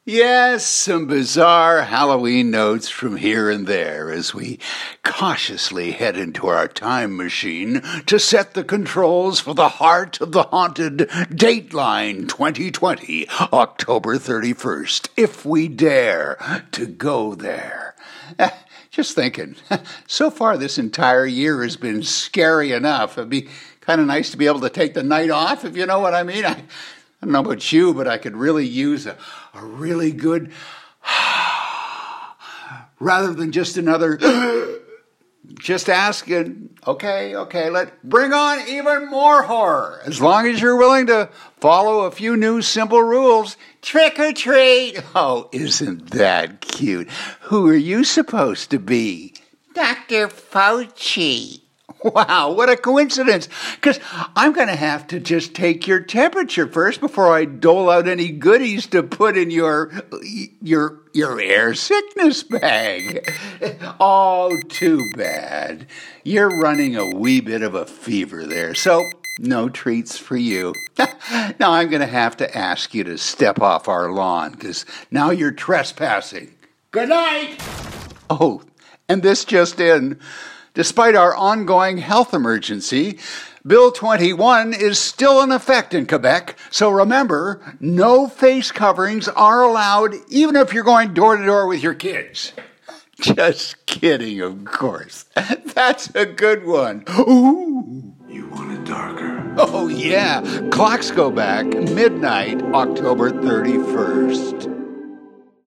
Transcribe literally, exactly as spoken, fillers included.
Yes, some bizarre Halloween notes from here and there as we cautiously head into our time machine to set the controls for the heart of the haunted Dateline twenty twenty, October thirty-first, if we dare to go there. Just thinking, so far this entire year has been scary enough. It'd be kind of nice to be able to take the night off, if you know what I mean. I, I don't know about you, but I could really use a, a really good, rather than just another, just asking, okay, okay, let bring on even more horror. As long as you're willing to follow a few new simple rules. Trick or treat. Oh, isn't that cute? Who are you supposed to be? Doctor Fauci. Wow, what a coincidence. Because I'm going to have to just take your temperature first before I dole out any goodies to put in your your your air sickness bag. Oh, too bad. You're running a wee bit of a fever there, so no treats for you. Now I'm going to have to ask you to step off our lawn because now you're trespassing. Good night. Oh, and this just in. Despite our ongoing health emergency, Bill twenty-one is still in effect in Quebec, so remember, no face coverings are allowed even if you're going door to door with your kids. Just kidding, of course. That's a good one. Ooh. You want it darker? Oh, yeah. Clocks go back midnight, October thirty-first.